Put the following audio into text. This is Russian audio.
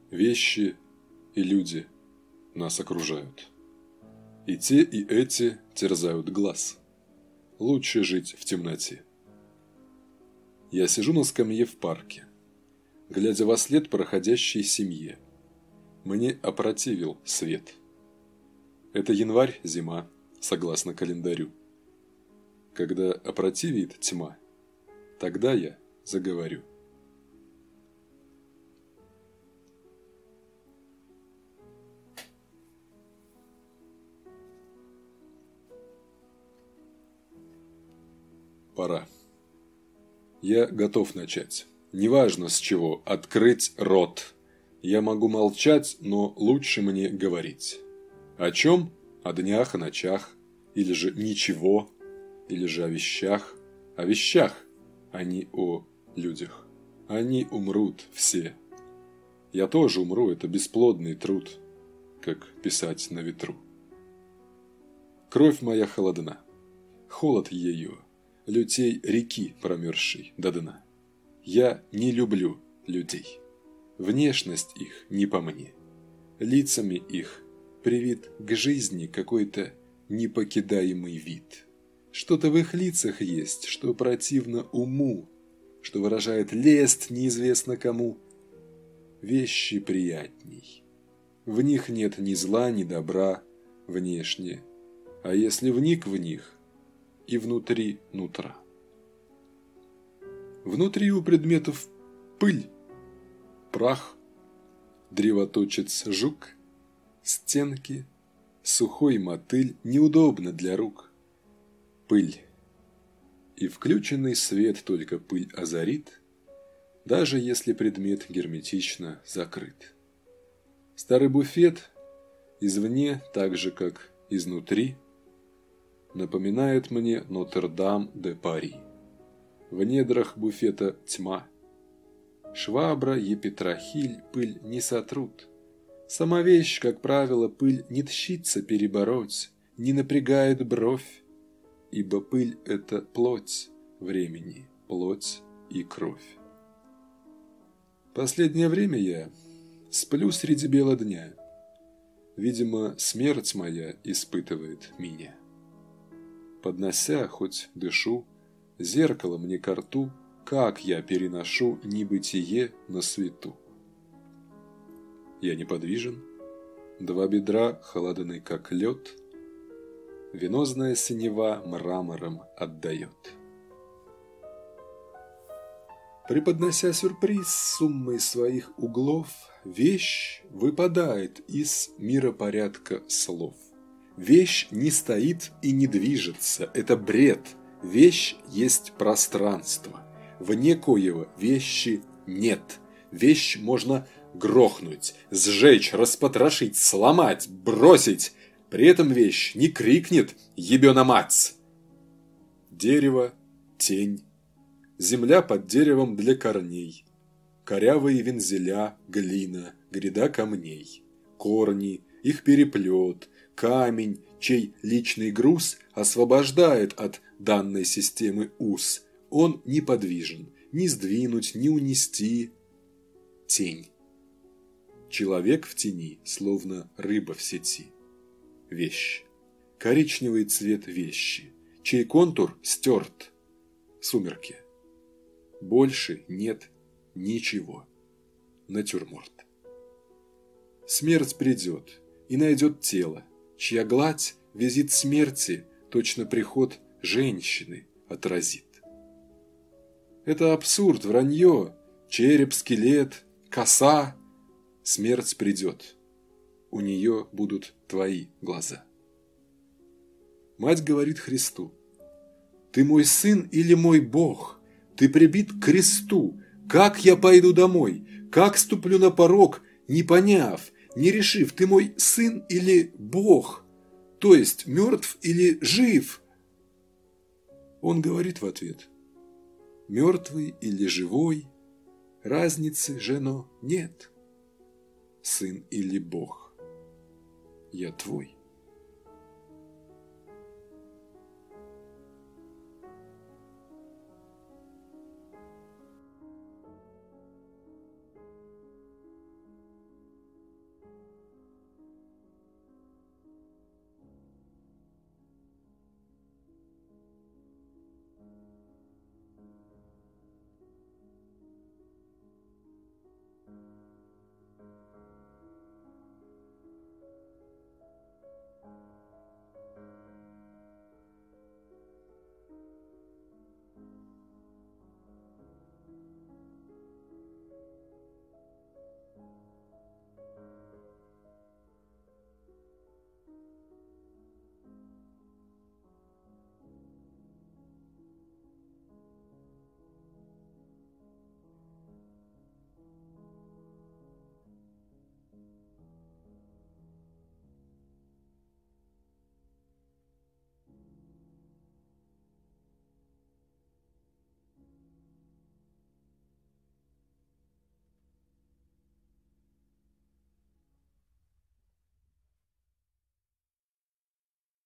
Вещи и люди нас окружают. И те, и эти терзают глаз. Лучше жить в темноте. Я сижу на скамье в парке, глядя вослед проходящей семье. Мне опротивил свет. Это январь, зима, согласно календарю. Когда опротивит тьма, тогда я заговорю. Пора. Я готов начать. Неважно с чего, открыть рот. Я могу молчать, но лучше мне говорить. О чем? О днях, о ночах. Или же ничего. Или же о вещах. О вещах, а не о людях. Они умрут все. Я тоже умру, это бесплодный труд, как писать на ветру. Кровь моя холодна. Холод ее. Лютей реки, промерзшей до дна. Я не люблю людей. Внешность их не по мне. Лицами их привит к жизни какой-то непокидаемый вид. Что-то в их лицах есть, что противно уму, что выражает лесть неизвестно кому. Вещи приятней. В них нет ни зла, ни добра внешне. А если вник в них, и внутри нутра. Внутри у предметов пыль, прах, древоточец жук, стенки, сухой мотыль, неудобно для рук. Пыль. И включенный свет только пыль озарит, даже если предмет герметично закрыт. Старый буфет извне, так же как изнутри, напоминает мне Нотр-Дам-де-Пари. В недрах буфета тьма. Швабра и петрохиль пыль не сотрут. Сама вещь, как правило, пыль не тщится перебороть, не напрягает бровь, ибо пыль – это плоть времени, плоть и кровь. Последнее время я сплю среди бела дня. Видимо, смерть моя испытывает меня. Поднося, хоть дышу, зеркало мне ко рту, как я переношу небытие на свету. Я неподвижен, два бедра холодны, как лед, венозная синева мрамором отдает. Преподнося сюрприз суммой своих углов, вещь выпадает из миропорядка слов. Вещь не стоит и не движется, это бред. Вещь есть пространство. Вне коего вещи нет. Вещь можно грохнуть, сжечь, распотрошить, сломать, бросить. При этом вещь не крикнет «Ебена мать!». Дерево – тень. Земля под деревом для корней. Корявые вензеля, глина, гряда камней. Корни, их переплет, камень, чей личный груз освобождает от данной системы уз. Он неподвижен, ни сдвинуть, ни унести. Тень. Человек в тени, словно рыба в сети. Вещь. Коричневый цвет вещи, чей контур стерт. Сумерки. Больше нет ничего. Натюрморт. Смерть придет и найдет тело, чья гладь визит смерти, точно приход женщины отразит. Это абсурд, вранье, череп, скелет, коса. Смерть придет. У нее будут твои глаза. Мать говорит Христу: «Ты мой сын или мой Бог? Ты прибит к кресту. Как я пойду домой? Как ступлю на порог, не поняв, не решив, ты мой сын или Бог? То есть мертв или жив?» Он говорит в ответ: «Мертвый или живой, разницы, жено, нет. Сын или Бог, я твой».